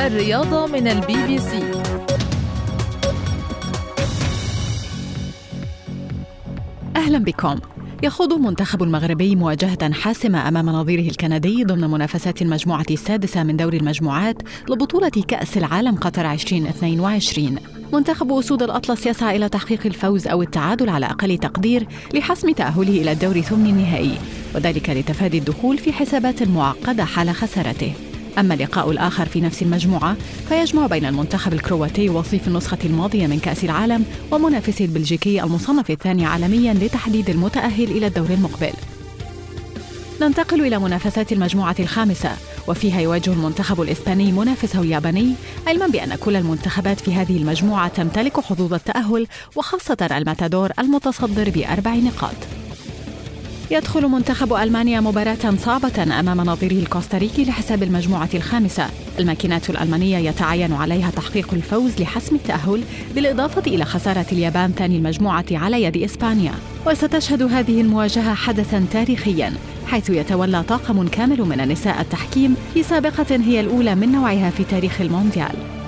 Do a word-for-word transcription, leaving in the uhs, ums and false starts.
الرياضة من البي بي سي. أهلا بكم. يخوض المنتخب المغربي مواجهة حاسمة أمام نظيره الكندي ضمن منافسات المجموعة السادسة من دوري المجموعات لبطولة كأس العالم قطر ألفين واثنين وعشرين. منتخب أسود الأطلس يسعى إلى تحقيق الفوز أو التعادل على أقل تقدير لحسم تأهله إلى الدور ثمن النهائي، وذلك لتفادي الدخول في حسابات معقدة حال خسارته. أما اللقاء الآخر في نفس المجموعة فيجمع بين المنتخب الكرواتي وصيف النسخة الماضية من كأس العالم ومنافسه البلجيكي المصنف الثاني عالمياً لتحديد المتأهل إلى الدور المقبل. ننتقل إلى منافسات المجموعة الخامسة، وفيها يواجه المنتخب الإسباني منافسه الياباني، علماً بأن كل المنتخبات في هذه المجموعة تمتلك حظوظ التأهل، وخاصة الماتادور المتصدر بأربع نقاط. يدخل منتخب ألمانيا مباراة صعبة أمام نظيره الكوستاريكي لحساب المجموعة الخامسة. الماكينات الألمانية يتعين عليها تحقيق الفوز لحسم التأهل، بالإضافة إلى خسارة اليابان ثاني المجموعة على يد إسبانيا. وستشهد هذه المواجهة حدثاً تاريخياً، حيث يتولى طاقم كامل من النساء التحكيم في سابقة هي الأولى من نوعها في تاريخ المونديال.